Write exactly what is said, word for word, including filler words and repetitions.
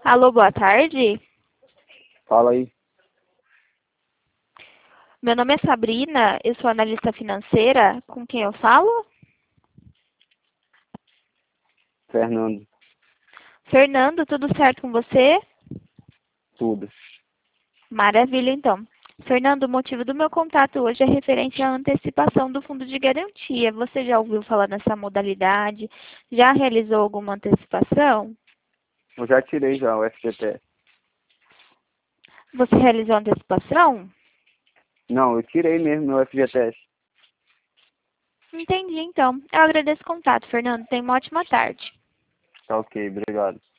Alô, boa tarde. Fala aí. Meu nome é Sabrina, eu sou analista financeira. Com quem eu falo? Fernando. Fernando, tudo certo com você? Tudo. Maravilha, então. Fernando, o motivo do meu contato hoje é referente à antecipação do fundo de garantia. Você já ouviu falar nessa modalidade? Já realizou alguma antecipação? Eu já tirei já o F G T S. Você realizou a antecipação? Não, eu tirei mesmo meu F G T S. Entendi, então. Eu agradeço o contato, Fernando. Tenha uma ótima tarde. Tá ok, obrigado.